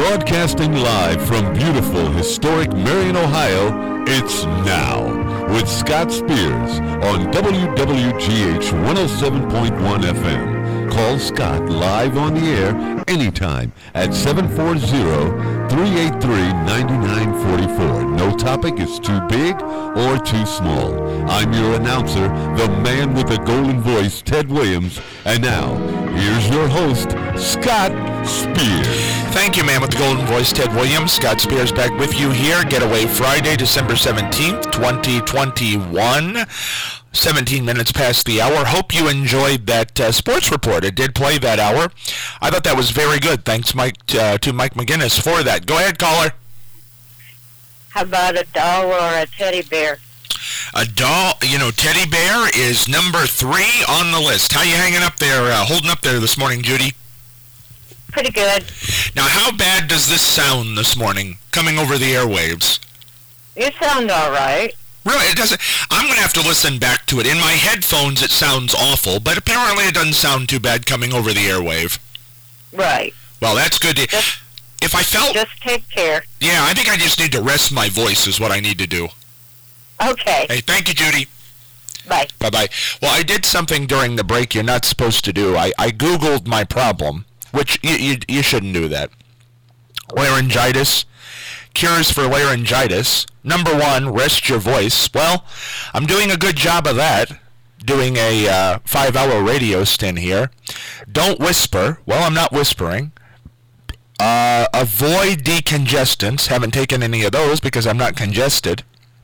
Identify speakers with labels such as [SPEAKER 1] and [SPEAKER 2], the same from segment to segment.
[SPEAKER 1] Broadcasting live from beautiful, historic Marion, Ohio, it's Now with Scott Spears on WWGH 107.1 FM. Call Scott live on the air anytime at 740-383-9944. No topic is too big or too small. I'm your announcer, the man with the golden voice, Ted Williams. And now, here's your host, Scott Spears.
[SPEAKER 2] Thank you, man with the golden voice, Ted Williams. Scott Spears back with you here. Getaway Friday, December 17th, 2021. 17 minutes past the hour. Hope you enjoyed that sports report. It did play that hour. I thought that was very good. Thanks, Mike, to Mike McGinnis for that. Go ahead, caller.
[SPEAKER 3] How about a doll or a teddy bear?
[SPEAKER 2] A doll, teddy bear is number 3 on the list. How you hanging up there, holding up there this morning, Judy?
[SPEAKER 3] Pretty good.
[SPEAKER 2] Now, how bad does this sound this morning, coming over the airwaves?
[SPEAKER 3] You sound all right.
[SPEAKER 2] Really, it doesn't. I'm going to have to listen back to it. In my headphones, it sounds awful, but apparently it doesn't sound too bad coming over the airwave.
[SPEAKER 3] Right.
[SPEAKER 2] Well, that's good. If I felt...
[SPEAKER 3] Just take care.
[SPEAKER 2] Yeah, I think I just need to rest my voice is what I need to do.
[SPEAKER 3] Okay.
[SPEAKER 2] Hey, thank you, Judy.
[SPEAKER 3] Bye.
[SPEAKER 2] Bye-bye. Well, I did something during the break you're not supposed to do. I Googled my problem, which you shouldn't do that. Laryngitis. Cures for laryngitis. Number 1, rest your voice. Well, I'm doing a good job of that. Doing a 5-hour radio stint here. Don't whisper. Well, I'm not whispering. Avoid decongestants. Haven't taken any of those because I'm not congested.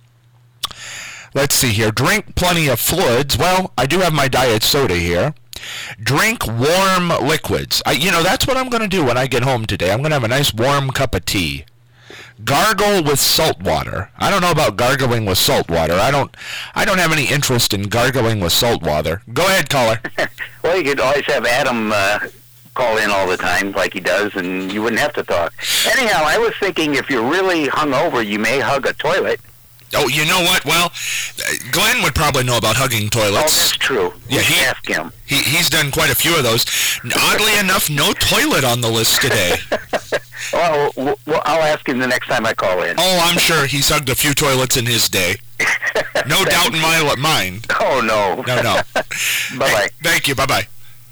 [SPEAKER 2] Let's see here. Drink plenty of fluids. Well, I do have my diet soda here. Drink warm liquids. That's what I'm going to do when I get home today. I'm going to have a nice warm cup of tea. Gargle with salt water. I don't know about gargling with salt water. I don't have any interest in gargling with salt water. Go ahead, caller.
[SPEAKER 4] Well, you could always have Adam call in all the time like he does, and you wouldn't have to talk. Anyhow, I was thinking if you're really hungover, you may hug a toilet.
[SPEAKER 2] Oh, you know what? Well, Glenn would probably know about hugging toilets.
[SPEAKER 4] Oh, that's true.
[SPEAKER 2] Yeah,
[SPEAKER 4] ask him.
[SPEAKER 2] He's done quite a few of those. Oddly enough, no toilet on the list today.
[SPEAKER 4] Well, I'll ask him the next time I call in.
[SPEAKER 2] Oh, I'm sure he's hugged a few toilets in his day. No doubt in my mind.
[SPEAKER 4] Oh, no.
[SPEAKER 2] No.
[SPEAKER 4] Bye-bye.
[SPEAKER 2] Thank you. Bye-bye.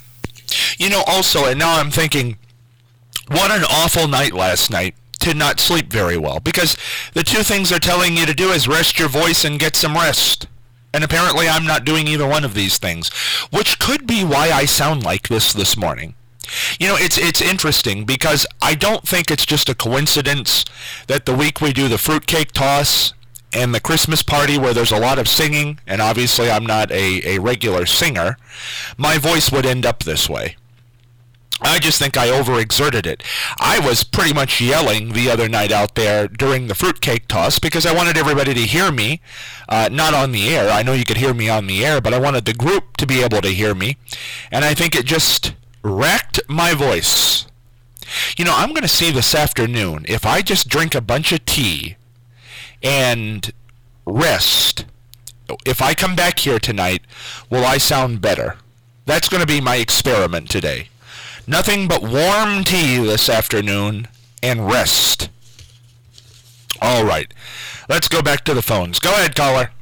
[SPEAKER 2] Also, and now I'm thinking, what an awful night last night to not sleep very well. Because the two things they're telling you to do is rest your voice and get some rest. And apparently I'm not doing either one of these things. Which could be why I sound like this morning. It's interesting because I don't think it's just a coincidence that the week we do the fruitcake toss and the Christmas party where there's a lot of singing, and obviously I'm not a regular singer, my voice would end up this way. I just think I overexerted it. I was pretty much yelling the other night out there during the fruitcake toss because I wanted everybody to hear me, not on the air. I know you could hear me on the air, but I wanted the group to be able to hear me, and I think it just wrecked my voice. I'm going to see this afternoon, if I just drink a bunch of tea and rest, if I come back here tonight, will I sound better? That's going to be my experiment today. Nothing but warm tea this afternoon and rest. All right. Let's go back to the phones. Go ahead, caller.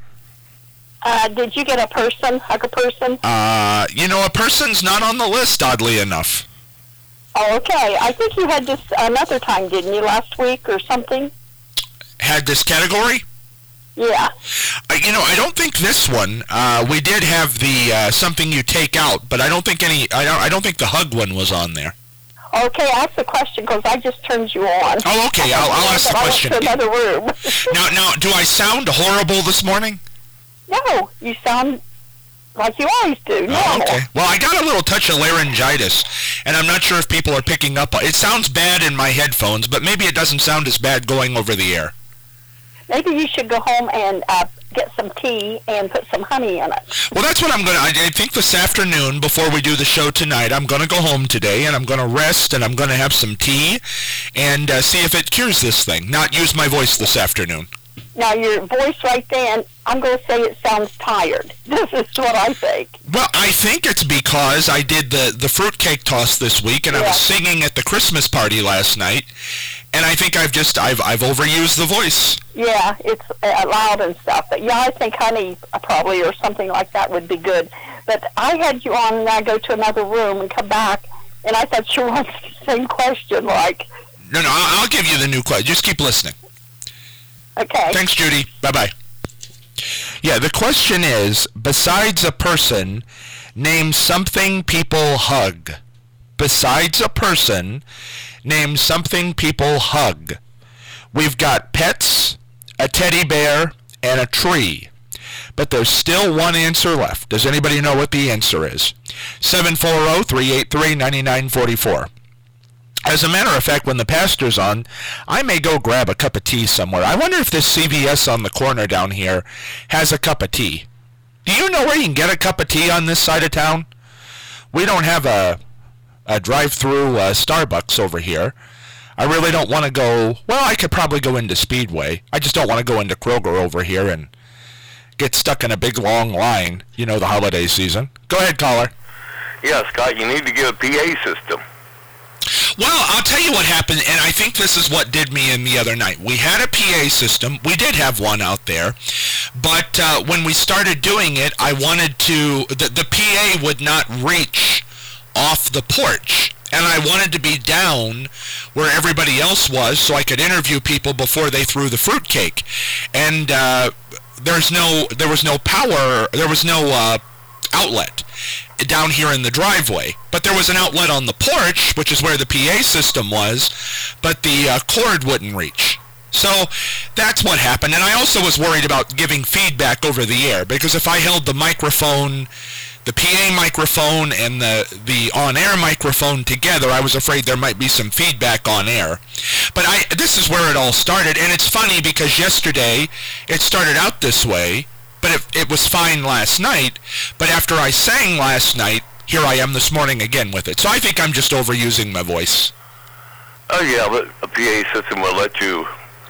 [SPEAKER 3] Did you get a person? Hug a person?
[SPEAKER 2] A person's not on the list, oddly enough.
[SPEAKER 3] Oh, okay. I think you had this another time, didn't you, last week or something?
[SPEAKER 2] Had this category?
[SPEAKER 3] Yeah.
[SPEAKER 2] I don't think this one. We did have the something you take out, but I don't think I don't think the hug one was on there.
[SPEAKER 3] Okay, ask the question because I just turned you on.
[SPEAKER 2] Oh, okay. I'll ask the question.
[SPEAKER 3] I went to another room.
[SPEAKER 2] Now, do I sound horrible this morning?
[SPEAKER 3] No, you sound like you always do. No.
[SPEAKER 2] Oh, okay. Well, I got a little touch of laryngitis, and I'm not sure if people are picking up. It sounds bad in my headphones, but maybe it doesn't sound as bad going over the air.
[SPEAKER 3] Maybe you should go home and get some tea and put some honey in it.
[SPEAKER 2] Well, that's what I'm going to... I think this afternoon, before we do the show tonight, I'm going to go home today, and I'm going to rest, and I'm going to have some tea, and see if it cures this thing. Not use my voice this afternoon.
[SPEAKER 3] Now, your voice right then, I'm going to say it sounds tired. This is what I think.
[SPEAKER 2] Well, I think it's because I did the fruitcake toss this week, and I was singing at the Christmas party last night, And I think I've overused the voice.
[SPEAKER 3] Yeah, it's loud and stuff. But yeah, I think honey probably or something like that would be good. But I had you on and I go to another room and come back, and I thought you wanted the same question, like...
[SPEAKER 2] No, I'll give you the new question. Just keep listening.
[SPEAKER 3] Okay.
[SPEAKER 2] Thanks, Judy. Bye-bye. Yeah, the question is, besides a person, name something people hug. Besides a person, name something people hug. We've got pets, a teddy bear, and a tree. But there's still one answer left. Does anybody know what the answer is? 740-383-9944. As a matter of fact, when the pastor's on, I may go grab a cup of tea somewhere. I wonder if this CVS on the corner down here has a cup of tea. Do you know where you can get a cup of tea on this side of town? We don't have a drive-through Starbucks over here. I really don't want to go... Well, I could probably go into Speedway. I just don't want to go into Kroger over here and get stuck in a big, long line. You know, the holiday season. Go ahead, caller.
[SPEAKER 5] Yeah, Scott, you need to get a PA system.
[SPEAKER 2] Well, I'll tell you what happened, and I think this is what did me in the other night. We had a PA system. We did have one out there. But when we started doing it, I wanted to... The PA would not reach off the porch. And I wanted to be down where everybody else was so I could interview people before they threw the fruitcake. And there was no power, there was no outlet down here in the driveway. But there was an outlet on the porch, which is where the PA system was, but the cord wouldn't reach. So that's what happened. And I also was worried about giving feedback over the air, because if I held the microphone, the PA microphone and the on-air microphone together, I was afraid there might be some feedback on air. But this is where it all started, and it's funny because yesterday it started out this way, but it was fine last night. But after I sang last night, here I am this morning again with it. So I think I'm just overusing my voice.
[SPEAKER 5] Oh yeah, but a PA system will let you,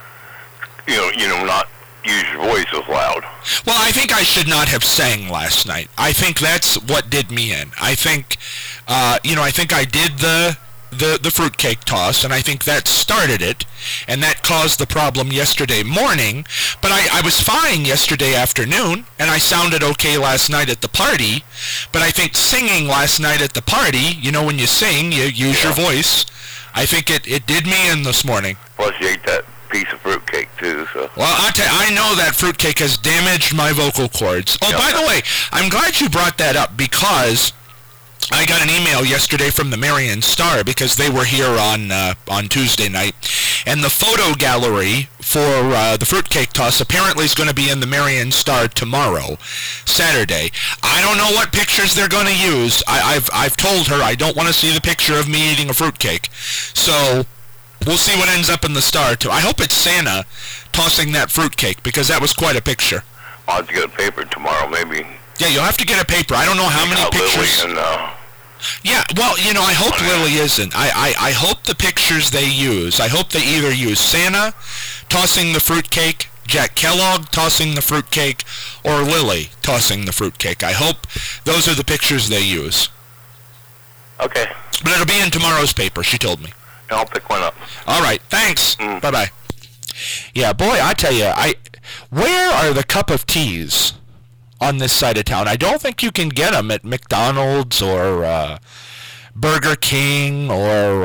[SPEAKER 5] not use your voice as loud.
[SPEAKER 2] Well, I think I should not have sang last night. I think that's what did me in. I think, I think I did the fruitcake toss, and I think that started it, and that caused the problem yesterday morning. But I was fine yesterday afternoon, and I sounded okay last night at the party. But I think singing last night at the party, when you sing, you use your voice. I think it did me in this morning.
[SPEAKER 5] Plus, you ate that piece of fruitcake too, so.
[SPEAKER 2] Well, I know that fruitcake has damaged my vocal cords. Oh, by the way, I'm glad you brought that up, because I got an email yesterday from the Marion Star, because they were here on Tuesday night, and the photo gallery for the fruitcake toss apparently is going to be in the Marion Star tomorrow, Saturday. I don't know what pictures they're going to use. I've told her I don't want to see the picture of me eating a fruitcake, so we'll see what ends up in the Star too. I hope it's Santa tossing that fruitcake, because that was quite a picture.
[SPEAKER 5] I'll have to get a paper tomorrow, maybe.
[SPEAKER 2] Yeah, you'll have to get a paper. I don't know how many pictures.
[SPEAKER 5] Lily and,
[SPEAKER 2] yeah, well, I hope Lily isn't. I hope the pictures they use, I hope they either use Santa tossing the fruitcake, Jack Kellogg tossing the fruitcake, or Lily tossing the fruitcake. I hope those are the pictures they use.
[SPEAKER 5] Okay.
[SPEAKER 2] But it'll be in tomorrow's paper, she told me.
[SPEAKER 5] I'll pick one up.
[SPEAKER 2] All right, thanks. Bye-bye. Yeah, boy, I tell you, where are the cup of teas on this side of town? I don't think you can get them at McDonald's or Burger King or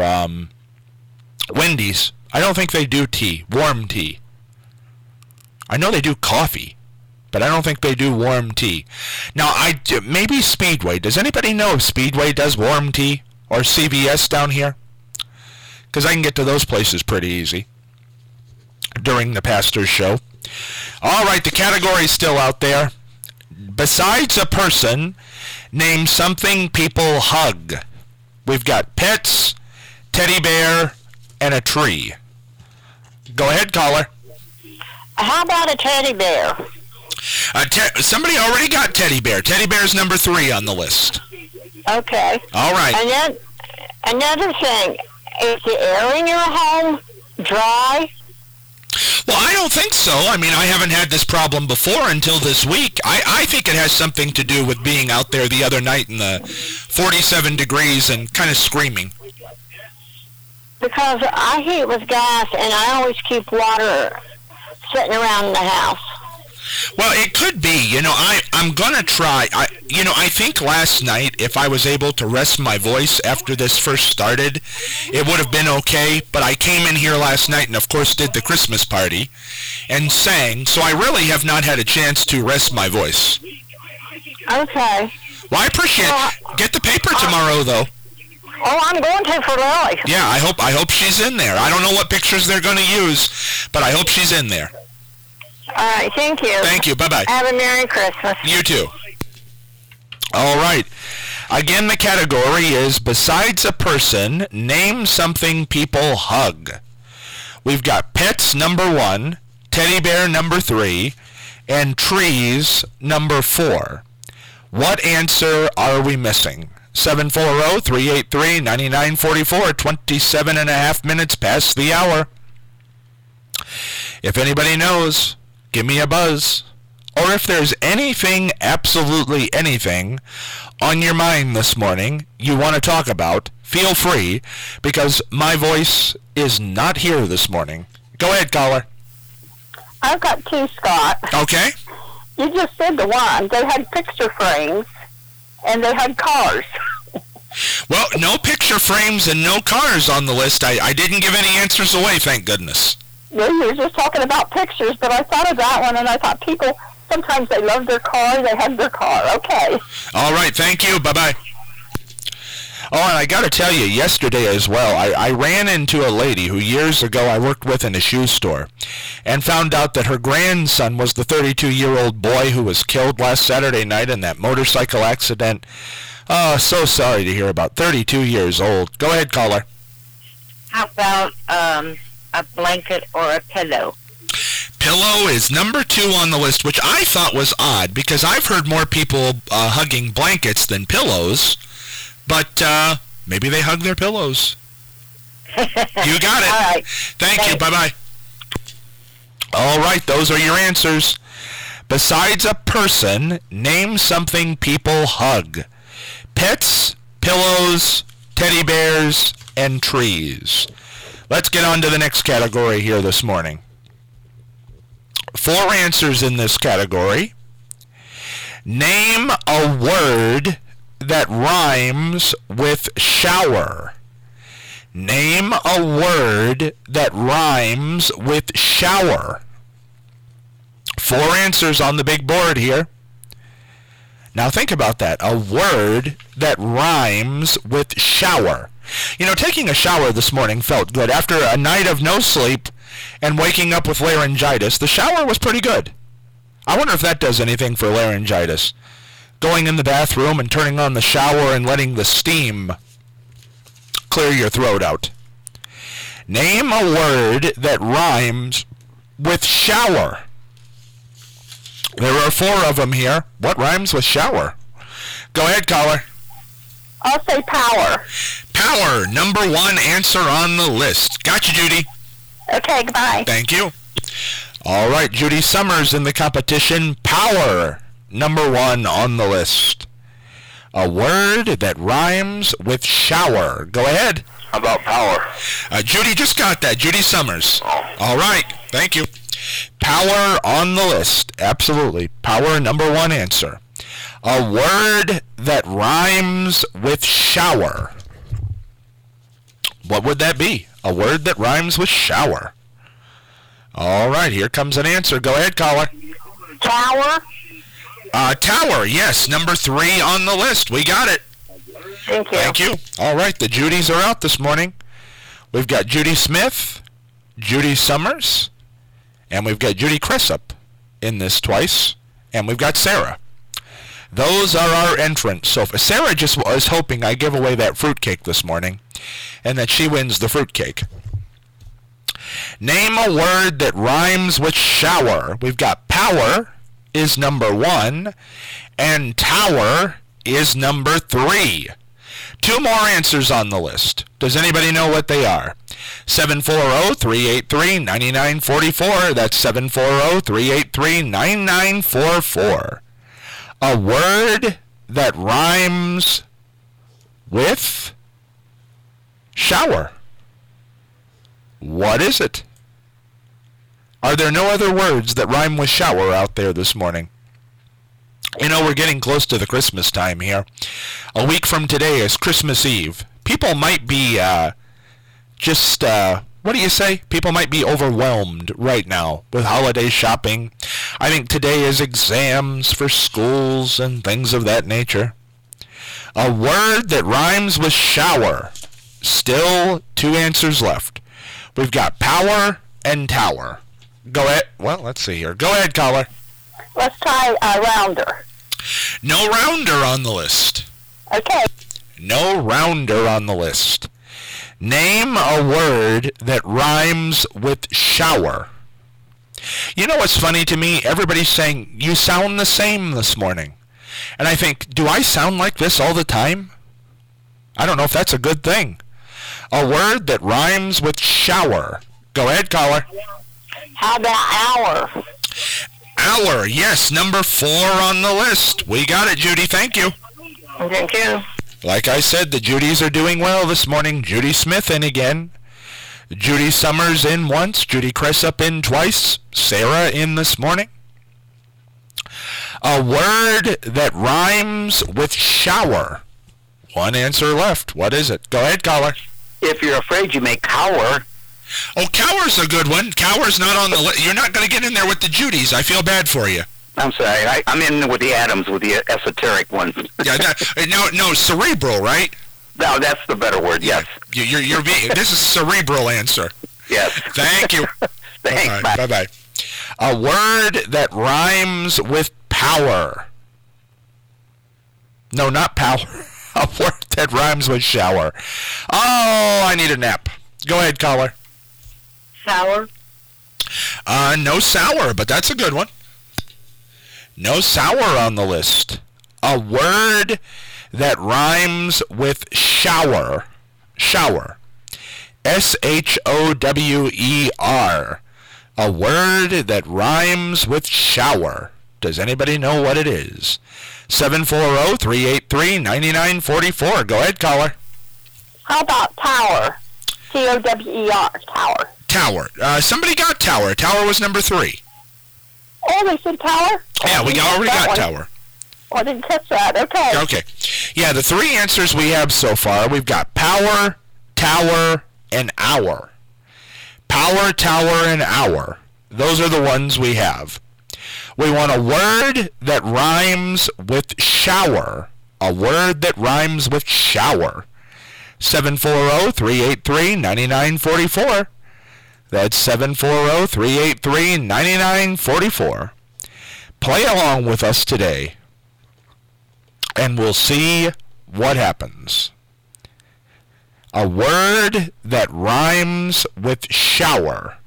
[SPEAKER 2] Wendy's. I don't think they do tea, warm tea. I know they do coffee, but I don't think they do warm tea. Now, maybe Speedway. Does anybody know if Speedway does warm tea, or CVS down here? Because I can get to those places pretty easy during the pastor's show. All right, the category's still out there. Besides a person, name something people hug. We've got pets, teddy bear, and a tree. Go ahead, caller.
[SPEAKER 3] How about a teddy bear?
[SPEAKER 2] Somebody already got teddy bear. Teddy bear's number 3 on the list.
[SPEAKER 3] Okay.
[SPEAKER 2] All right.
[SPEAKER 3] And then another thing, is the air in your home dry?
[SPEAKER 2] Well, I don't think so. I mean, I haven't had this problem before until this week. I think it has something to do with being out there the other night in the 47 degrees and kind of screaming.
[SPEAKER 6] Because I heat with gas, and I always keep water sitting around the house.
[SPEAKER 2] Well, it could be. I'm going to try. I think last night, if I was able to rest my voice after this first started, it would have been okay. But I came in here last night and, of course, did the Christmas party and sang. So I really have not had a chance to rest my voice.
[SPEAKER 6] Okay.
[SPEAKER 2] Well, I appreciate it. Get the paper tomorrow, though.
[SPEAKER 6] Oh, I'm going to for Lily.
[SPEAKER 2] Yeah, I hope she's in there. I don't know what pictures they're going to use, but I hope she's in there.
[SPEAKER 6] All right, thank you.
[SPEAKER 2] Thank you. Bye-bye.
[SPEAKER 6] Have a Merry Christmas.
[SPEAKER 2] You too. All right. Again, the category is besides a person, name something people hug. We've got pets, number 1, teddy bear, number 3, and trees, number 4. What answer are we missing? 740-383-9944, 27 and a half minutes past the hour. If anybody knows, give me a buzz. Or if there's anything, absolutely anything, on your mind this morning you want to talk about, feel free, because my voice is not here this morning. Go ahead, caller.
[SPEAKER 3] I've got 2, Scott.
[SPEAKER 2] Okay.
[SPEAKER 3] You just said the one. They had picture frames, and they had cars.
[SPEAKER 2] Well, no picture frames and no cars on the list. I didn't give any answers away, thank goodness.
[SPEAKER 3] Yeah, you were just talking about pictures, but I thought of that one, and I thought people, sometimes they love their car, they have their car. Okay.
[SPEAKER 2] All right, thank you. Bye-bye. Oh, and I got to tell you, yesterday as well, I ran into a lady who years ago I worked with in a shoe store and found out that her grandson was the 32-year-old boy who was killed last Saturday night in that motorcycle accident. Oh, so sorry to hear about. 32 years old. Go ahead, caller.
[SPEAKER 6] How about a blanket or a pillow?
[SPEAKER 2] Pillow is number 2 on the list, which I thought was odd because I've heard more people hugging blankets than pillows. But maybe they hug their pillows. You got it.
[SPEAKER 6] All right.
[SPEAKER 2] Thank you. Bye-bye. All right, those are your answers. Besides a person, name something people hug. Pets, pillows, teddy bears, and trees. Let's get on to the next category here this morning. 4 answers in this category. Name a word that rhymes with shower. Name a word that rhymes with shower. 4 answers on the big board here. Now think about that. A word that rhymes with shower. Taking a shower this morning felt good. After a night of no sleep and waking up with laryngitis, the shower was pretty good. I wonder if that does anything for laryngitis. Going in the bathroom and turning on the shower and letting the steam clear your throat out. Name a word that rhymes with shower. There are 4 of them here. What rhymes with shower? Go ahead, caller.
[SPEAKER 3] I'll say power.
[SPEAKER 2] Power, number 1 answer on the list. Got you, Judy.
[SPEAKER 3] Okay, goodbye.
[SPEAKER 2] Thank you. All right, Judy Summers in the competition. Power, number 1 on the list. A word that rhymes with shower. Go ahead.
[SPEAKER 5] How about power?
[SPEAKER 2] Judy just got that. Judy Summers.
[SPEAKER 5] Oh.
[SPEAKER 2] All right. Thank you. Power on the list. Absolutely. Power, number 1 answer. A word that rhymes with shower. What would that be? A word that rhymes with shower. All right. Here comes an answer. Go ahead, caller.
[SPEAKER 3] Tower.
[SPEAKER 2] Tower, yes, number 3 on the list. We got it.
[SPEAKER 3] Thank you.
[SPEAKER 2] Thank you. All right, the Judys are out this morning. We've got Judy Smith, Judy Summers, and we've got Judy Cressup in this twice, and we've got Sarah. Those are our entrants. So Sarah just was hoping I give away that fruitcake this morning, and that she wins the fruitcake. Name a word that rhymes with shower. We've got power is number 1, and tower is number 3. 2 more answers on the list. Does anybody know what they are? 740-383-9944. That's 740-383-9944. A word that rhymes with shower. What is it? Are there no other words that rhyme with shower out there this morning? You know, we're getting close to the Christmas time here. A week from today is Christmas Eve. People might be what do you say? People might be overwhelmed right now with holiday shopping. I think today is exams for schools and things of that nature. A word that rhymes with shower. Still 2 answers left. We've got power and tower. Go ahead. Well, let's see here. Go ahead, caller.
[SPEAKER 3] Let's try rounder.
[SPEAKER 2] No rounder on the list.
[SPEAKER 3] Okay.
[SPEAKER 2] No rounder on the list. Name a word that rhymes with shower. You know what's funny to me? Everybody's saying, you sound the same this morning. And I think, do I sound like this all the time? I don't know if that's a good thing. A word that rhymes with shower. Go ahead, caller.
[SPEAKER 6] How about hour?
[SPEAKER 2] Hour, yes, number 4 on the list. We got it, Judy. Thank you.
[SPEAKER 6] Thank you.
[SPEAKER 2] Like I said, the Judys are doing well this morning. Judy Smith in again. Judy Summers in once. Judy Cressup in twice. Sarah in this morning. A word that rhymes with shower. 1 answer left. What is it? Go ahead, caller.
[SPEAKER 4] If you're afraid, you may cower.
[SPEAKER 2] Oh, cower's a good one. Cower's not on the list. You're not going to get in there with the Judys. I feel bad for you.
[SPEAKER 4] I'm sorry. I'm in with the Adams, with the esoteric ones.
[SPEAKER 2] No, cerebral, right?
[SPEAKER 4] No, that's the better word, yes.
[SPEAKER 2] You're being, this is cerebral answer.
[SPEAKER 4] Yes.
[SPEAKER 2] Thank you.
[SPEAKER 4] Thanks,
[SPEAKER 2] All right, bye-bye. A word that rhymes with power. No, not power. A word that rhymes with shower. Oh, I need a nap. Go ahead, caller.
[SPEAKER 6] Sour?
[SPEAKER 2] No sour, but that's a good one. No sour on the list. A word that rhymes with shower. Shower. S-H-O-W-E-R. A word that rhymes with shower. Does anybody know what it is? 740-383-9944. Go ahead, caller.
[SPEAKER 3] How about tower? T-O-W-E-R, tower.
[SPEAKER 2] Tower. Somebody got tower. Tower was number 3.
[SPEAKER 3] Oh, they said tower?
[SPEAKER 2] Yeah, we already got tower.
[SPEAKER 3] Oh, I didn't catch that. Okay.
[SPEAKER 2] Okay. Yeah, the 3 answers we have so far, we've got power, tower, and hour. Power, tower, and hour. Those are the ones we have. We want a word that rhymes with shower. A word that rhymes with shower. 740-383-9944. That's 740-383-9944. Play along with us today, and we'll see what happens. A word that rhymes with shower.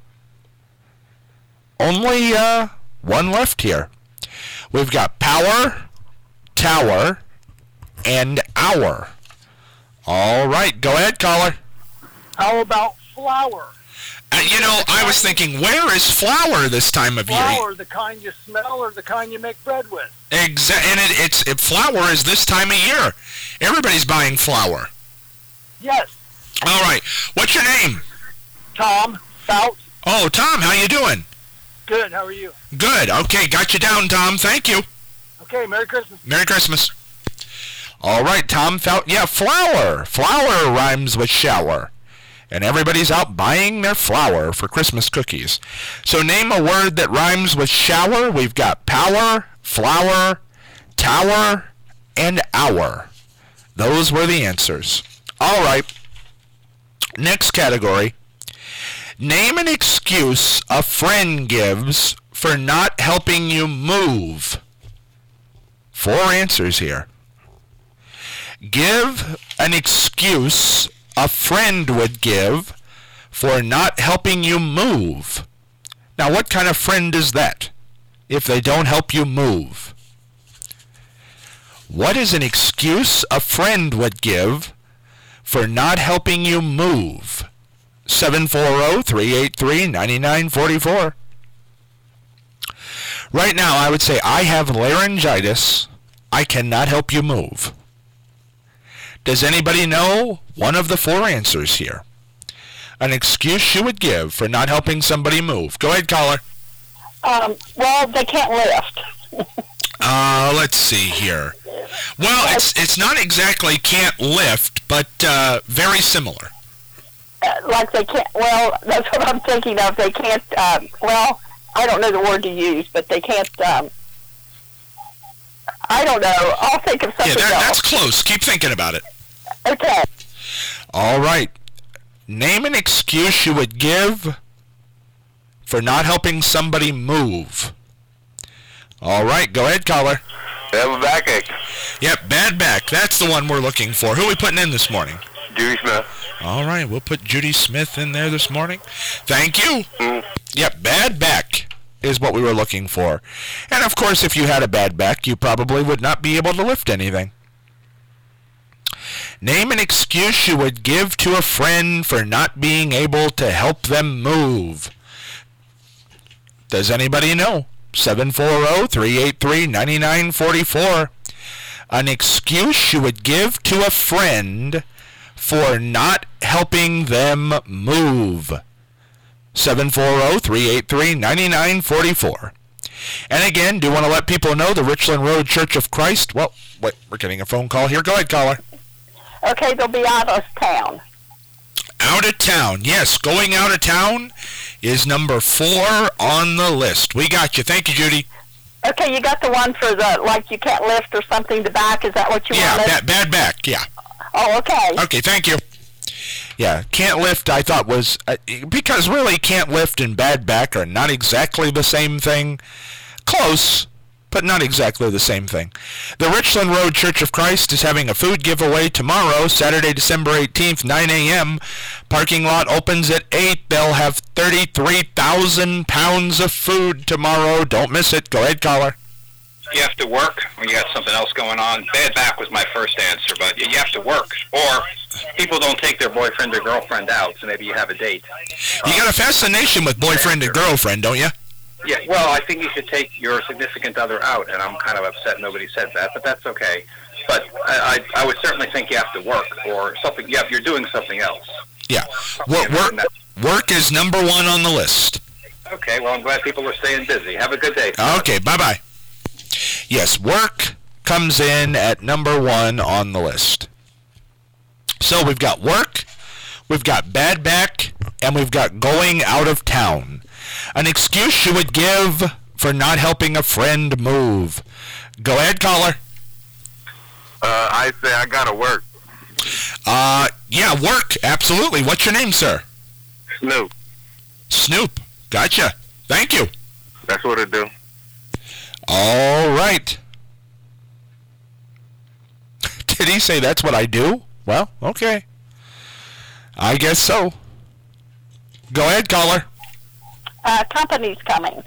[SPEAKER 2] Only 1 left here. We've got power, tower, and hour. All right, go ahead, caller.
[SPEAKER 7] How about flour?
[SPEAKER 2] I was thinking, where is flour this time of year?
[SPEAKER 7] Flour, the kind you smell or the kind you make bread with?
[SPEAKER 2] And flour is this time of year. Everybody's buying flour.
[SPEAKER 7] Yes.
[SPEAKER 2] All right. What's your name?
[SPEAKER 7] Tom Bout.
[SPEAKER 2] Oh, Tom, how you doing?
[SPEAKER 7] Good. How are you?
[SPEAKER 2] Good. Okay, got you down, Tom. Thank you.
[SPEAKER 7] Okay, Merry Christmas.
[SPEAKER 2] Merry Christmas. All right, Tom Fout. Yeah, flour. Flour rhymes with shower. And everybody's out buying their flour for Christmas cookies. So name a word that rhymes with shower. We've got power, flour, tower, and hour. Those were the answers. All right. Next category. Name an excuse a friend gives for not helping you move. 4 answers here. Give an excuse a friend would give for not helping you move. Now, what kind of friend is that if they don't help you move? What is an excuse a friend would give for not helping you move? 740-383-9944. Right now, I would say, I have laryngitis. I cannot help you move. Does anybody know one of the 4 answers here? An excuse you would give for not helping somebody move. Go ahead, caller.
[SPEAKER 3] Well, they can't lift.
[SPEAKER 2] Let's see here. Well, it's not exactly can't lift, but very similar.
[SPEAKER 3] Like they can't, well, that's what I'm thinking of. They can't, well, I don't know the word to use, but they can't, I don't know. I'll think of something else.
[SPEAKER 2] That's close. Keep thinking about it.
[SPEAKER 3] Okay.
[SPEAKER 2] All right. Name an excuse you would give for not helping somebody move. All right, go ahead, caller.
[SPEAKER 5] I have a backache.
[SPEAKER 2] Yep, bad back. That's the one we're looking for. Who are we putting in this morning?
[SPEAKER 5] Judy Smith.
[SPEAKER 2] All right, we'll put Judy Smith in there this morning. Thank you. Yep, bad back is what we were looking for. And, of course, if you had a bad back, you probably would not be able to lift anything. Name an excuse you would give to a friend for not being able to help them move. Does anybody know? 740-383-9944. An excuse you would give to a friend for not helping them move. 740-383-9944. And again, do want to let people know the Richland Road Church of Christ. Well, wait, we're getting a phone call here. Go ahead, caller.
[SPEAKER 3] Okay, they'll be out of town.
[SPEAKER 2] Out of town. Yes, going out of town is number 4 on the list. We got you. Thank you, Judy.
[SPEAKER 3] Okay, you got the one for the, like you can't lift or something, the back. Is that what you wanted?
[SPEAKER 2] Yeah, bad back. Yeah.
[SPEAKER 3] Oh, okay.
[SPEAKER 2] Okay, thank you. Yeah, can't lift I thought was, because really can't lift and bad back are not exactly the same thing. Close, but not exactly the same thing. The Richland Road Church of Christ is having a food giveaway tomorrow, Saturday, December 18th, 9 a.m. Parking lot opens at 8. They'll have 33,000 pounds of food tomorrow. Don't miss it. Go ahead, caller.
[SPEAKER 8] You have to work when you got something else going on. Bad back was my first answer, but you have to work. Or people don't take their boyfriend or girlfriend out, so maybe you have a date.
[SPEAKER 2] You got a fascination with boyfriend and girlfriend, don't you?
[SPEAKER 8] Yeah, well, I think you should take your significant other out, and I'm kind of upset nobody said that, but that's okay. But I would certainly think you have to work or something. Yeah, you're doing something else.
[SPEAKER 2] Yeah, work is number 1 on the list.
[SPEAKER 8] Okay, well, I'm glad people are staying busy. Have a good day.
[SPEAKER 2] Okay, bye-bye. Yes, work comes in at number 1 on the list. So we've got work, we've got bad back, and we've got going out of town. An excuse you would give for not helping a friend move. Go ahead, caller.
[SPEAKER 5] I say I gotta work.
[SPEAKER 2] Yeah, work, absolutely. What's your name, sir?
[SPEAKER 5] Snoop.
[SPEAKER 2] Snoop. Gotcha. Thank you.
[SPEAKER 5] That's what it do.
[SPEAKER 2] All right. Did he say that's what I do? Well, okay. I guess so. Go ahead, caller.
[SPEAKER 3] Company's coming.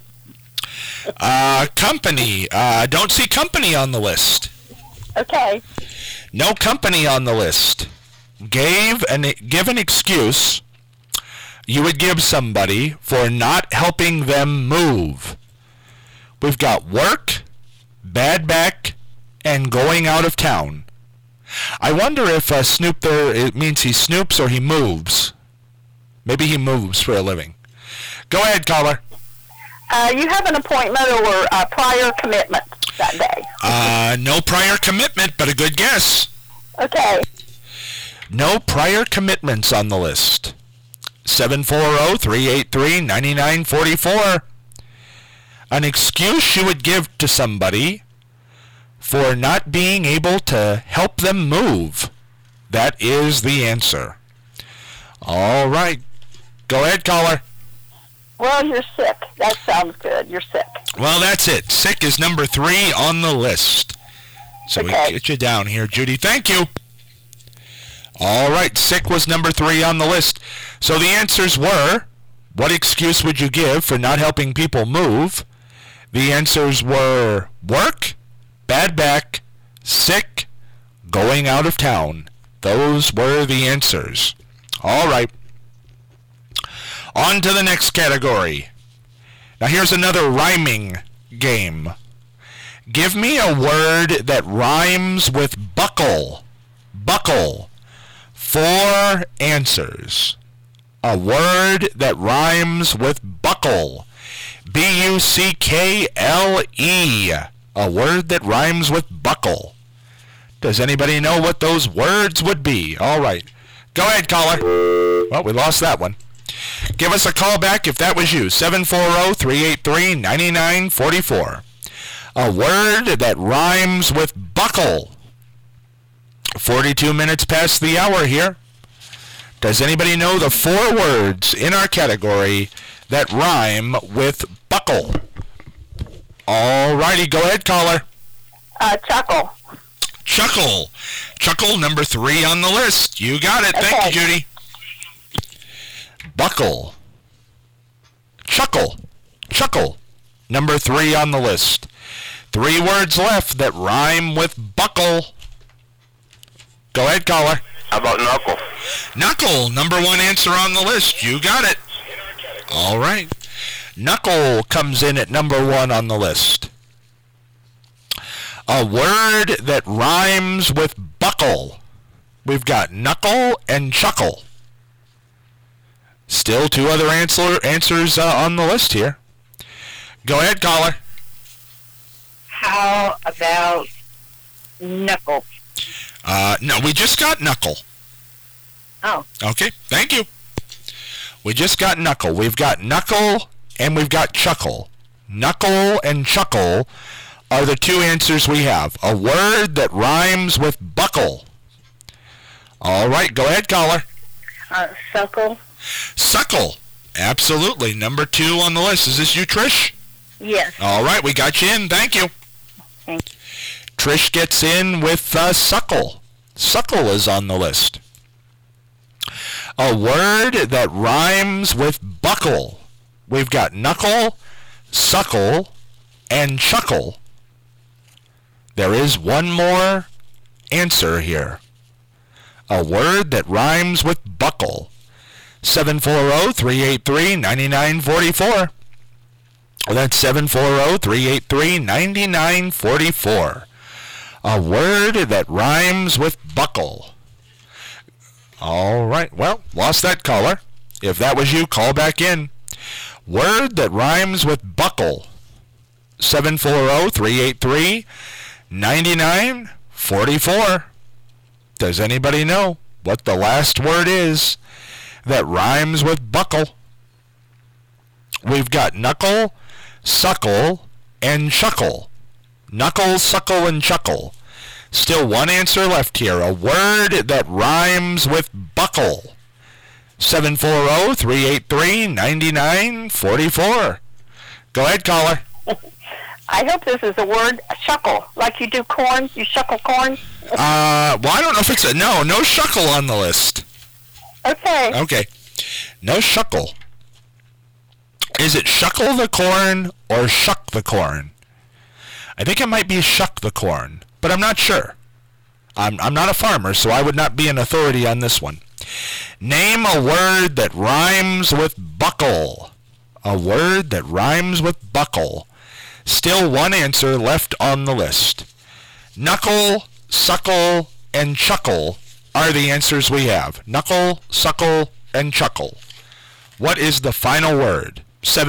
[SPEAKER 2] Company. Don't see company on the list.
[SPEAKER 3] Okay.
[SPEAKER 2] No company on the list. Give an excuse you would give somebody for not helping them move. We've got work, bad back, and going out of town. I wonder if Snoop there, it means he snoops or he moves. Maybe he moves for a living. Go ahead, caller.
[SPEAKER 3] You have an appointment or a prior commitment that day.
[SPEAKER 2] No prior commitment, but a good guess.
[SPEAKER 3] Okay.
[SPEAKER 2] No prior commitments on the list. 740-383-9944. An excuse you would give to somebody for not being able to help them move. That is the answer. All right. Go ahead, caller.
[SPEAKER 3] Well, you're sick. That sounds good. You're sick.
[SPEAKER 2] Well, that's it. Sick is number 3 on the list. So
[SPEAKER 3] okay.
[SPEAKER 2] We get you down here, Judy. Thank you. All right. Sick was number 3 on the list. So the answers were, what excuse would you give for not helping people move? The answers were work, bad back, sick, going out of town. Those were the answers. All right. On to the next category. Now here's another rhyming game. Give me a word that rhymes with buckle. Buckle. 4 answers. A word that rhymes with buckle. B-U-C-K-L-E. A word that rhymes with buckle. Does anybody know what those words would be? All right. Go ahead, caller. Well, we lost that one. Give us a call back if that was you. 740-383-9944. A word that rhymes with buckle. 42 minutes past the hour here. Does anybody know the 4 words in our category that rhyme with buckle? All righty, go ahead, caller.
[SPEAKER 3] Chuckle.
[SPEAKER 2] Chuckle. Chuckle, number 3 on the list. You got it. Thank you, Judy. Buckle. Chuckle. Chuckle, number 3 on the list. 3 words left that rhyme with buckle. Go ahead, caller.
[SPEAKER 5] How about knuckle?
[SPEAKER 2] Knuckle, number 1 answer on the list. You got it. All right. Knuckle comes in at number 1 on the list. A word that rhymes with buckle. We've got knuckle and chuckle. Still 2 other answers on the list here. Go ahead, caller.
[SPEAKER 6] How about knuckle?
[SPEAKER 2] No, we just got knuckle.
[SPEAKER 6] Oh.
[SPEAKER 2] Okay, thank you. We just got knuckle. We've got knuckle and we've got chuckle. Knuckle and chuckle are the 2 answers we have. A word that rhymes with buckle. All right, go ahead, caller.
[SPEAKER 6] Suckle?
[SPEAKER 2] Suckle. Absolutely. Number 2 on the list. Is this you, Trish?
[SPEAKER 6] Yes.
[SPEAKER 2] All right, we got you in. Thank you.
[SPEAKER 6] Thank you.
[SPEAKER 2] Trish gets in with suckle. Suckle is on the list. A word that rhymes with buckle. We've got knuckle, suckle, and chuckle. There is one more answer here. A word that rhymes with buckle. 740-383-9944. That's 740-383-9944. A word that rhymes with buckle. All right. Well, lost that caller. If that was you, call back in. Word that rhymes with buckle. 740-383-9944. Does anybody know what the last word is that rhymes with buckle? We've got knuckle, suckle, and chuckle. Knuckle, suckle, and chuckle. Still 1 answer left here. A word that rhymes with buckle. 740-383-9944. Go ahead, caller.
[SPEAKER 3] I hope this is a word, shuckle. Like you do corn, you shuckle corn.
[SPEAKER 2] Well, I don't know if it's no shuckle on the list.
[SPEAKER 3] Okay.
[SPEAKER 2] Okay. No shuckle. Is it shuckle the corn or shuck the corn? I think it might be shuck the corn, but I'm not sure. I'm not a farmer, so I would not be an authority on this one. Name a word that rhymes with buckle. A word that rhymes with buckle. Still 1 answer left on the list. Knuckle, suckle, and chuckle are the answers we have. Knuckle, suckle, and chuckle. What is the final word?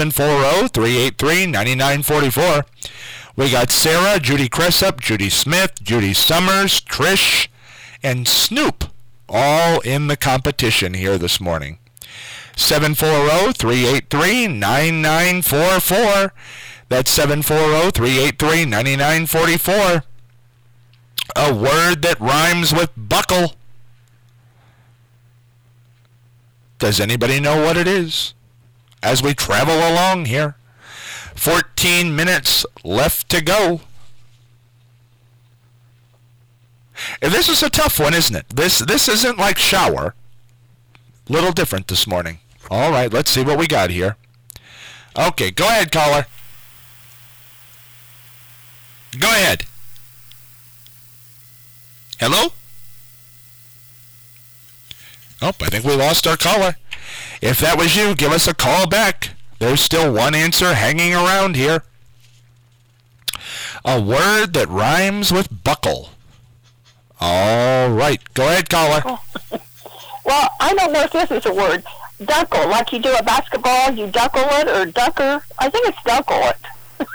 [SPEAKER 2] 740-383-9944. We got Sarah, Judy Cressup, Judy Smith, Judy Summers, Trish, and Snoop all in the competition here this morning. 740-383-9944. That's 740-383-9944. A word that rhymes with buckle. Does anybody know what it is? As we travel along here. 14 minutes left to go. And this is a tough one, isn't it? This isn't like shower. Little different this morning. All right, let's see what we got here. Okay, go ahead, caller. Go ahead. Hello? Oh, I think we lost our caller. If that was you, give us a call back. There's still 1 answer hanging around here. A word that rhymes with buckle. All right. Go ahead, caller.
[SPEAKER 3] Well, I don't know if this is a word. duckle, like you do a basketball, you duckle it, or ducker. I think it's duckle it.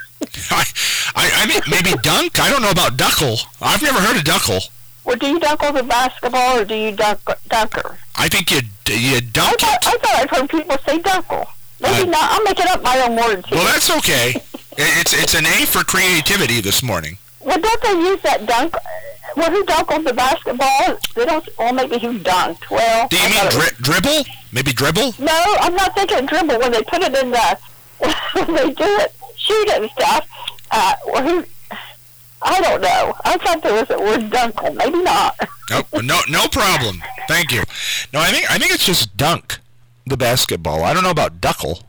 [SPEAKER 2] I mean, maybe dunk? I don't know about duckle. I've never heard of duckle.
[SPEAKER 3] Well, do you duckle the basketball, or do you ducker?
[SPEAKER 2] I think you dunk
[SPEAKER 3] I thought I'd heard people say duckle. Maybe not. I'm making up my own words here.
[SPEAKER 2] Well, that's okay. It's an A for creativity this morning.
[SPEAKER 3] Well, don't they use that dunk? Well, who dunkled the basketball? They don't. Well, maybe who dunked. Well,
[SPEAKER 2] Do you mean dribble? Maybe dribble?
[SPEAKER 3] No, I'm not thinking dribble. When they put it in the, when they do it, shoot it and stuff. Well, who? I don't know. I thought there was a word dunkle. Maybe not.
[SPEAKER 2] Nope. No problem. Thank you. No, I think it's just dunk the basketball. I don't know about duckle.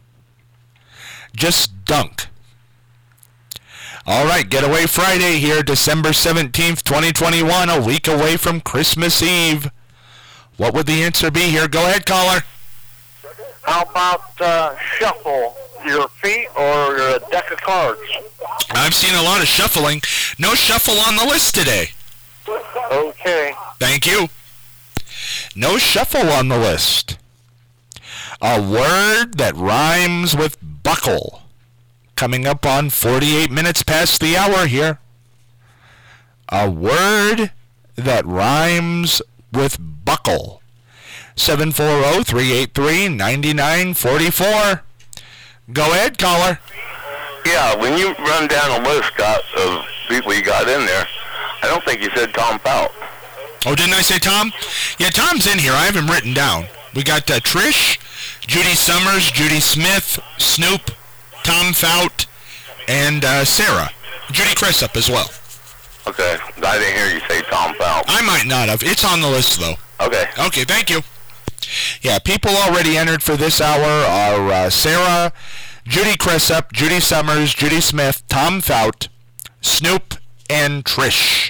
[SPEAKER 2] Just dunk. All right, Getaway Friday here, December 17th, 2021, a week away from Christmas Eve. What would the answer be here? Go ahead, caller.
[SPEAKER 7] How about shuffle your feet or a deck of cards?
[SPEAKER 2] I've seen a lot of shuffling. No shuffle on the list today.
[SPEAKER 7] Okay.
[SPEAKER 2] Thank you. No shuffle on the list. A word that rhymes with buckle. Coming up on 48 minutes past the hour here. A word that rhymes with buckle. 740-383-9944. Go ahead, caller.
[SPEAKER 5] Yeah, when you run down a list, Scott, of people you got in there, I don't think you said Tom Fout.
[SPEAKER 2] Oh, didn't I say Tom? Yeah, Tom's in here. I have him written down. We got Trish, Judy Summers, Judy Smith, Snoop, Tom Fout, and Sarah. Judy Cressup as well.
[SPEAKER 5] Okay, I didn't hear you say Tom Fout.
[SPEAKER 2] I might not have. It's on the list, though.
[SPEAKER 5] Okay.
[SPEAKER 2] Okay, thank you. Yeah, people already entered for this hour are Sarah, Judy Cressup, Judy Summers, Judy Smith, Tom Fout, Snoop, and Trish.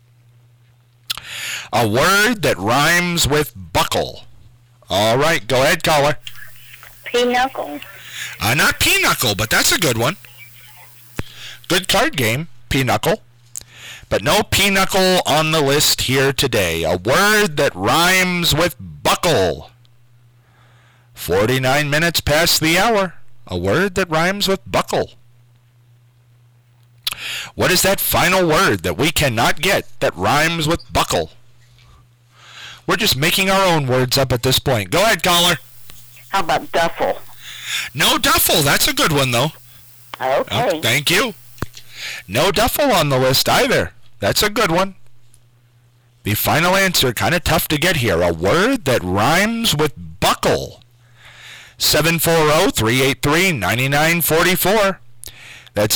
[SPEAKER 2] A word that rhymes with buckle. All right, go ahead, caller.
[SPEAKER 6] Pinochle.
[SPEAKER 2] Not pinochle, but that's a good one. Good card game, pinochle. But no pinochle on the list here today. A word that rhymes with buckle. 49 minutes past the hour. A word that rhymes with buckle. What is that final word that we cannot get that rhymes with buckle? We're just making our own words up at this point. Go ahead, caller.
[SPEAKER 3] How about duffel?
[SPEAKER 2] No duffel. That's a good one, though.
[SPEAKER 3] Okay.
[SPEAKER 2] Oh, thank you. No duffel on the list either. That's a good one. The final answer, kind of tough to get here. A word that rhymes with buckle. 740-383-9944. That's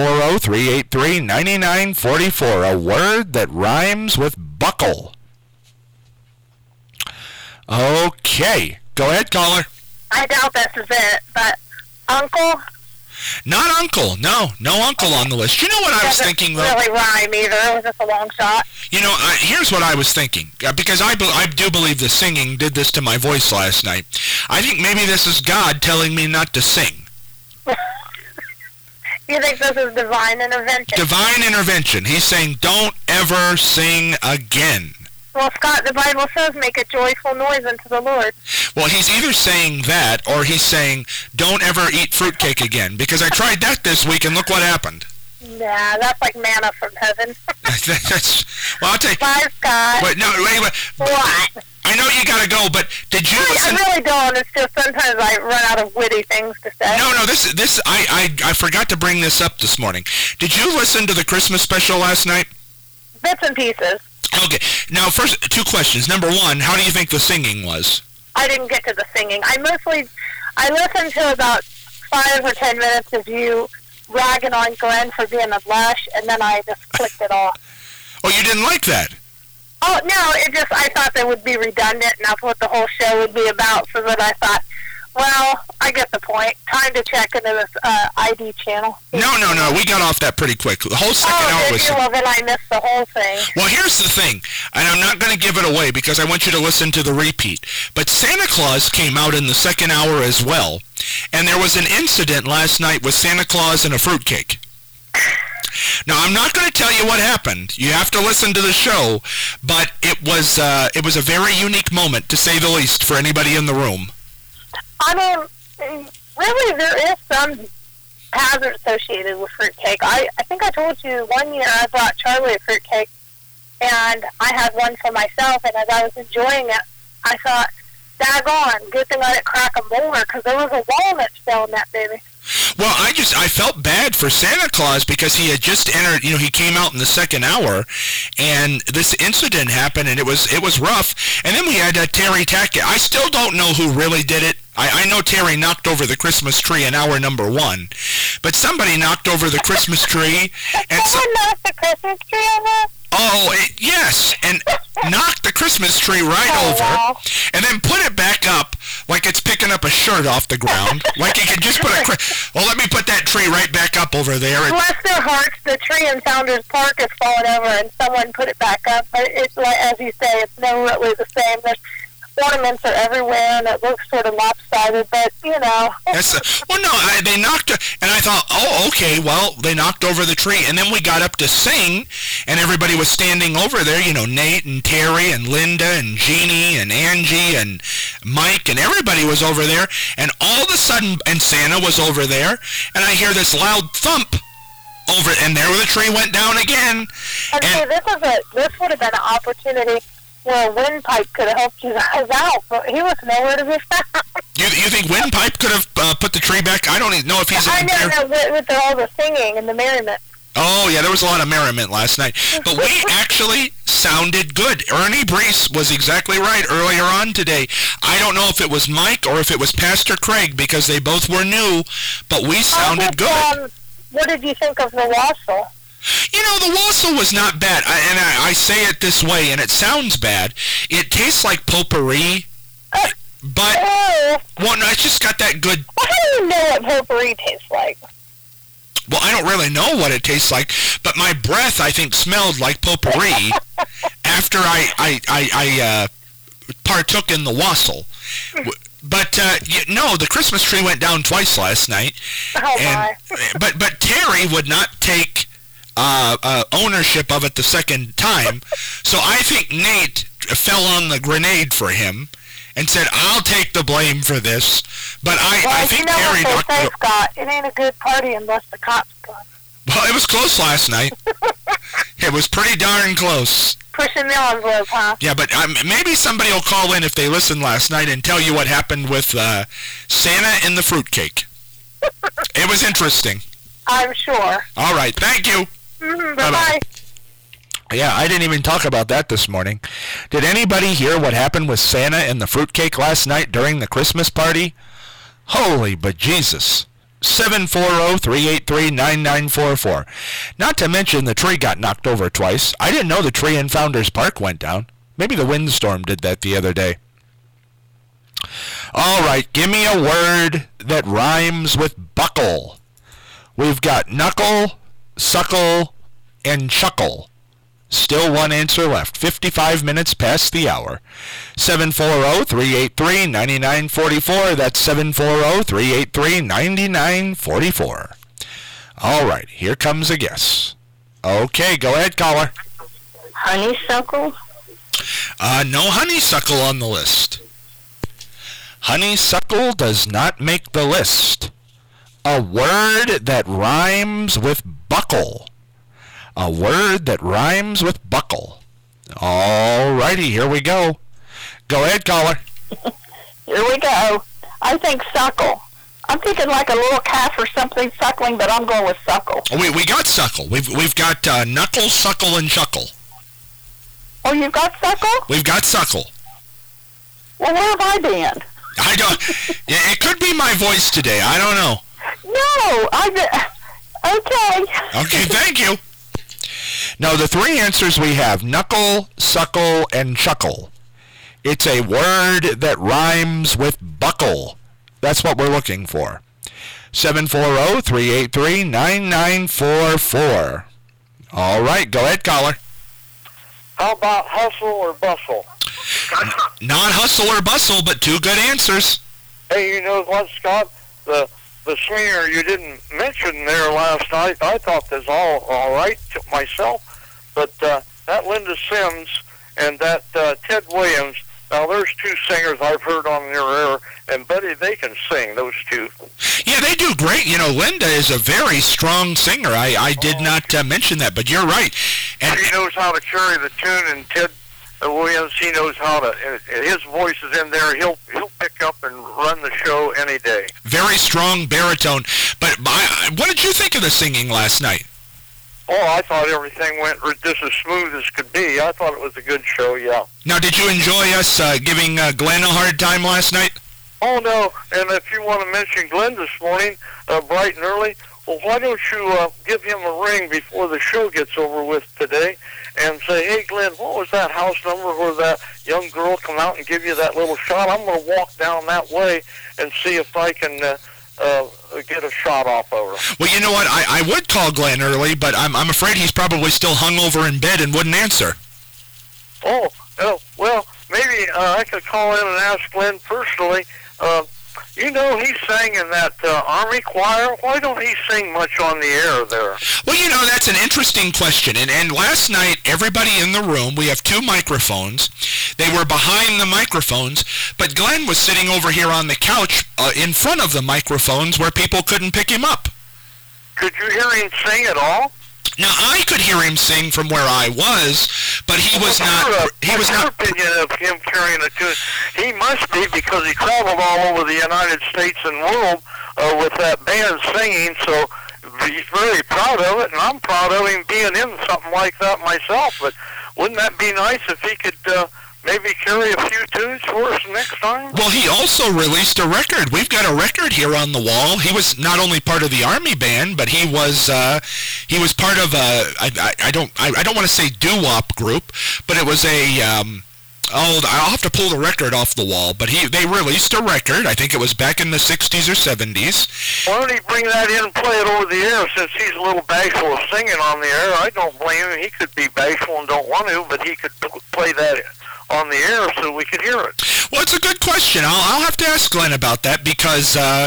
[SPEAKER 2] 740-383-9944. A word that rhymes with buckle. Okay. Go ahead, caller.
[SPEAKER 6] I doubt this is it, but uncle?
[SPEAKER 2] Not uncle. No uncle on the list. You know what I was thinking, though?
[SPEAKER 6] Doesn't really rhyme either. It was just a long shot.
[SPEAKER 2] You know, here's what I was thinking, because I do believe the singing did this to my voice last night. I think maybe this is God telling me not to sing.
[SPEAKER 6] You think this is divine intervention?
[SPEAKER 2] Divine intervention. He's saying, don't ever sing again.
[SPEAKER 6] Well, Scott, the Bible says make a joyful noise unto the Lord.
[SPEAKER 2] Well, he's either saying that, or he's saying, don't ever eat fruitcake again, because I tried that this week, and look what happened.
[SPEAKER 6] Nah, that's like manna from heaven.
[SPEAKER 2] Well, I'll tell you.
[SPEAKER 6] Bye, Scott.
[SPEAKER 2] Wait.
[SPEAKER 6] What?
[SPEAKER 2] I know you gotta go, but did you listen?
[SPEAKER 6] I really don't. It's just sometimes I run out of witty things to say.
[SPEAKER 2] No. I forgot to bring this up this morning. Did you listen to the Christmas special last night?
[SPEAKER 6] Bits and pieces.
[SPEAKER 2] Okay. Now, first, two questions. Number one, how do you think the singing was?
[SPEAKER 6] I didn't get to the singing. I listened to about 5 or 10 minutes of you ragging on Glenn for being a blush, and then I just clicked it off.
[SPEAKER 2] Oh, you didn't like that?
[SPEAKER 6] Oh, no, I thought that would be redundant, and that's what the whole show would be about, so that I thought, well, I get the point. Time to check into this ID channel.
[SPEAKER 2] No, we got off that pretty quick. The whole second hour was...
[SPEAKER 6] Well, then I missed the whole thing.
[SPEAKER 2] Well, here's the thing, and I'm not going to give it away because I want you to listen to the repeat, but Santa Claus came out in the second hour as well, and there was an incident last night with Santa Claus and a fruitcake. Now, I'm not going to tell you what happened. You have to listen to the show, but it was a very unique moment, to say the least, for anybody in the room.
[SPEAKER 6] I mean, really, there is some hazard associated with fruitcake. I think I told you one year I brought Charlie a fruitcake, and I had one for myself, and as I was enjoying it, I thought, daggone, good thing I didn't crack a molar, because there was a walnut still in that baby.
[SPEAKER 2] Well, I felt bad for Santa Claus because he had just entered, he came out in the second hour, and this incident happened, and it was rough. And then we had Terry Tackett. I still don't know who really did it. I know Terry knocked over the Christmas tree in hour number 1, but somebody knocked over the Christmas tree. And
[SPEAKER 6] someone knocked the Christmas tree over?
[SPEAKER 2] Oh, yes, and knocked the Christmas tree right over,
[SPEAKER 6] wow.
[SPEAKER 2] And then put it back up like it's picking up a shirt off the ground. Like you could just put let me put that tree right back up over there.
[SPEAKER 6] Bless their hearts, the tree in Founders Park has fallen over, and someone put it back up. But it's like, as you say, it's never really the same. There's ornaments are everywhere, and it looks sort of lopsided, but,
[SPEAKER 2] they knocked, and I thought, oh, okay, well, they knocked over the tree, and then we got up to sing, and everybody was standing over there, Nate and Terry and Linda and Jeannie and Angie and Mike, and everybody was over there, and all of a sudden, and Santa was over there, and I hear this loud thump over, and there the tree went down again.
[SPEAKER 6] Okay, this would have been an opportunity where a windpipe could have helped you guys out, but he was nowhere to be found.
[SPEAKER 2] You think Windpipe could have put the tree back? I don't even know if he's in there.
[SPEAKER 6] I know, with all the singing and the merriment.
[SPEAKER 2] Oh, yeah, there was a lot of merriment last night. But we actually sounded good. Ernie Brees was exactly right earlier on today. I don't know if it was Mike or if it was Pastor Craig, because they both were new, but we sounded good.
[SPEAKER 6] What did you think of the wassail?
[SPEAKER 2] The wassail was not bad, and I say it this way, and it sounds bad. It tastes like potpourri, but, well, no, it's just got that good...
[SPEAKER 6] Well, how do you know what potpourri tastes like?
[SPEAKER 2] Well, I don't really know what it tastes like, but my breath, I think, smelled like potpourri after I partook in the wassail. But, the Christmas tree went down twice last night.
[SPEAKER 6] Oh, my.
[SPEAKER 2] But Terry would not take... ownership of it the second time, so I think Nate fell on the grenade for him and said, I'll take the blame for this, but I think Terry
[SPEAKER 6] knocked it. Scott, it ain't a good party unless the cops come.
[SPEAKER 2] Well, it was close last night. It was pretty darn close.
[SPEAKER 6] Pushing the envelope, huh?
[SPEAKER 2] Yeah, but maybe somebody will call in if they listened last night and tell you what happened with Santa and the fruitcake. It was interesting.
[SPEAKER 6] I'm sure.
[SPEAKER 2] All right, thank you.
[SPEAKER 6] Bye-bye.
[SPEAKER 2] Yeah, I didn't even talk about that this morning. Did anybody hear what happened with Santa and the fruitcake last night during the Christmas party? Holy bejesus. 740-383-9944. Not to mention the tree got knocked over twice. I didn't know the tree in Founders Park went down. Maybe the windstorm did that the other day. All right, give me a word that rhymes with buckle. We've got knuckle, suckle, and chuckle. Still one answer left. 55 minutes past the hour. 740-383-9944. That's 740-383-9944. All right, here comes a guess. Okay, go ahead, caller.
[SPEAKER 3] Honeysuckle?
[SPEAKER 2] No honeysuckle on the list. Honeysuckle does not make the list. A word that rhymes with buckle. A word that rhymes with buckle. All righty, here we go. Go ahead, caller.
[SPEAKER 3] Here we go. I think suckle. I'm thinking like a little calf or something suckling, but I'm going with suckle.
[SPEAKER 2] We got suckle. We've got knuckle, suckle, and chuckle.
[SPEAKER 3] Oh, you've got suckle?
[SPEAKER 2] We've got suckle.
[SPEAKER 3] Well, where have I been?
[SPEAKER 2] I don't... It could be my voice today. I don't know.
[SPEAKER 3] No, okay.
[SPEAKER 2] Okay, thank you. Now, the three answers we have, knuckle, suckle, and chuckle. It's a word that rhymes with buckle. That's what we're looking for. 740-383-9944. All right, go ahead, caller.
[SPEAKER 7] How about hustle or bustle?
[SPEAKER 2] Not hustle or bustle, but two good answers.
[SPEAKER 7] Hey, you know what, Scott? The singer you didn't mention there last night, I thought was all right to myself, but that Linda Sims and that Ted Williams, Now, there's two singers I've heard on your air, and Buddy, they can sing, those two.
[SPEAKER 2] Yeah, they do great. You know, Linda is a very strong singer. I did not mention that, but you're right. And
[SPEAKER 7] she knows how to carry the tune, and Ted Williams, he knows how to. His voice is in there. He'll pick up and run the show any day.
[SPEAKER 2] Very strong baritone. But what did you think of the singing last night?
[SPEAKER 7] Oh, I thought everything went just as smooth as could be. I thought it was a good show, yeah.
[SPEAKER 2] Now, did you enjoy us giving Glenn a hard time last night?
[SPEAKER 7] Oh, no, and if you want to mention Glenn this morning, bright and early, well, why don't you give him a ring before the show gets over with today and say, hey, Glenn, what was that house number where that young girl come out and give you that little shot? I'm going to walk down that way and see if I can get a shot off of her.
[SPEAKER 2] Well, you know what? I would call Glenn early, but I'm afraid he's probably still hungover in bed and wouldn't answer.
[SPEAKER 7] Oh, well, maybe I could call in and ask Glenn personally. You know, he sang in that Army choir. Why don't he sing much on the air there?
[SPEAKER 2] Well, you know, that's an interesting question. And last night, everybody in the room, we have two microphones. They were behind the microphones, but Glenn was sitting over here on the couch in front of the microphones where people couldn't pick him up.
[SPEAKER 7] Could you hear him sing at all?
[SPEAKER 2] Now, I could hear him sing from where I was, but he was not. He was not.
[SPEAKER 7] Opinion of him carrying a tune. He must be, because he traveled all over the United States and world with that band singing. So he's very proud of it, and I'm proud of him being in something like that myself. But wouldn't that be nice if he could maybe carry a few tunes for us next time?
[SPEAKER 2] Well, he also released a record. We've got a record here on the wall. He was not only part of the Army band, but he was part of I don't want to say doo-wop group, but it was I'll have to pull the record off the wall, but they released a record. I think it was back in the 60s or 70s.
[SPEAKER 7] Why don't he bring that in and play it over the air, since he's a little bashful of singing on the air? I don't blame him. He could be bashful and don't want to, but he could play that on the air so we could hear it.
[SPEAKER 2] Well, it's a good question. I'll have to ask Glenn about that, because and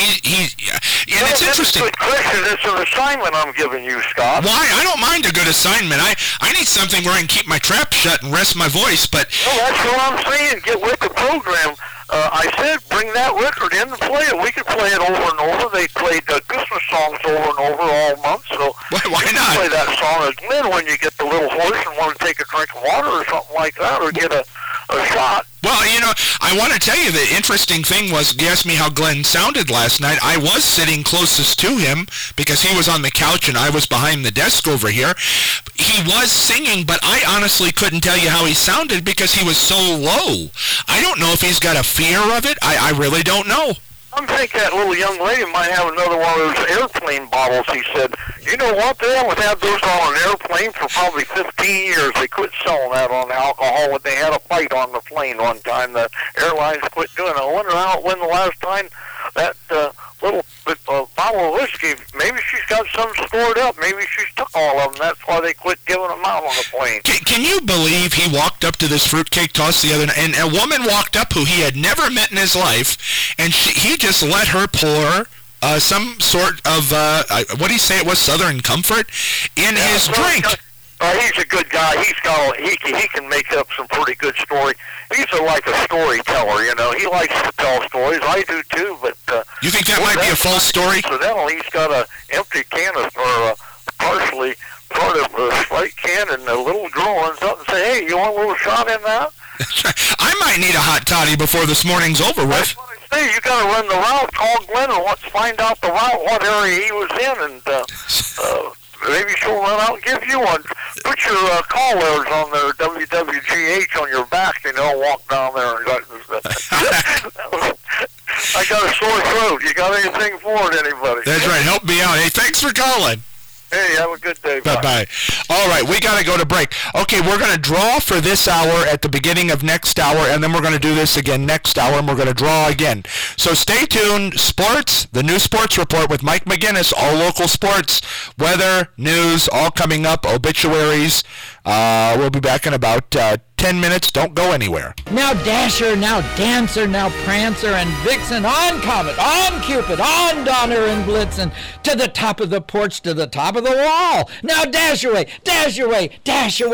[SPEAKER 2] it's interesting.
[SPEAKER 7] It's a good question. It's an assignment I'm giving you, Scott.
[SPEAKER 2] Why? I don't mind a good assignment. I need something where I can keep my trap shut and rest my voice, but...
[SPEAKER 7] Well, that's what I'm saying. Get with the program. I said bring that record in and play it. We could play it over and over. They played Christmas songs over and over all month, so...
[SPEAKER 2] Why not?
[SPEAKER 7] Play that song again when you get the little horse and want to take a drink of water or something like that, or get a shot.
[SPEAKER 2] Well, you know, I want to tell you the interesting thing was, you asked me how Glenn sounded last night. I was sitting closest to him because he was on the couch and I was behind the desk over here. He was singing, but I honestly couldn't tell you how he sounded because he was so low. I don't know if he's got a fear of it. I really don't know.
[SPEAKER 7] I think that little young lady might have another one of those airplane bottles, he said. You know what? They haven't had those on an airplane for probably 15 years. They quit selling that on alcohol when they had a fight on the plane one time. The airlines quit doing it. I wonder when the last time that little bottle of whiskey, maybe she's got some stored up. Maybe she's took all of them. That's why they quit giving them out on the plane.
[SPEAKER 2] Can you believe he walked up to this fruitcake toss the other night, and a woman walked up who he had never met in his life, and he just let her pour some sort of, what did he say it was, Southern Comfort, in his drink.
[SPEAKER 7] He's a good guy. He can make up some pretty good story. He's like a storyteller, you know. He likes to tell stories. I do too, but...
[SPEAKER 2] you think that might be a false story?
[SPEAKER 7] Incidentally, he's got an empty can or partially part of a Sprite can, and a little girl runs up and say, hey, you want a little shot in that?
[SPEAKER 2] I might need a hot toddy before this morning's over with.
[SPEAKER 7] That's what I say. You got to run the route. Call Glenn and let's find out the route, what area he was in, and maybe she'll run out and give you one. Put your call letters on there, WWGH, on your back, you know, walk down there. And I got a sore throat. You got anything for it, anybody?
[SPEAKER 2] That's right. Help me out. Hey, thanks for calling.
[SPEAKER 7] Hey, have a good day.
[SPEAKER 2] Bye-bye. All right, we got to go to break. Okay, we're going to draw for this hour at the beginning of next hour, and then we're going to do this again next hour, and we're going to draw again. So stay tuned. Sports, the new sports report with Mike McGinnis, all local sports, weather, news, all coming up, obituaries. We'll be back in about 10 minutes. Don't go anywhere.
[SPEAKER 9] Now Dasher, now Dancer, now Prancer and Vixen, on Comet, on Cupid, on Donner and Blitzen, to the top of the porch, to the top of the wall. Now dash away, dash away, dash away.